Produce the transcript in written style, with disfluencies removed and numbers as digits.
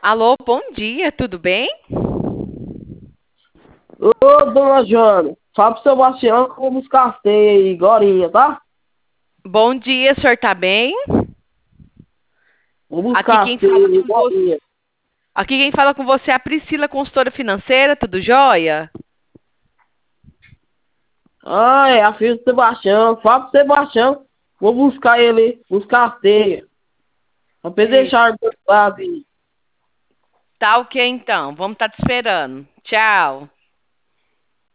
Alô, bom dia, tudo bem? Ô, dona Jana, fala pro Sebastião que eu vou buscar as teias aí, agorinha, tá? Bom dia, o senhor tá bem? Vou Aqui buscar quem as teias fala aí, com você, agorinha. aqui quem fala com você é a Priscila, consultora financeira, tudo jóia? Ah, é a filha do Sebastião. Fala pro Sebastião, vou buscar ele, buscar as teias. Pra ele Ei, deixar do lado aí. tá ok então, vamos estar te esperando. Tchau.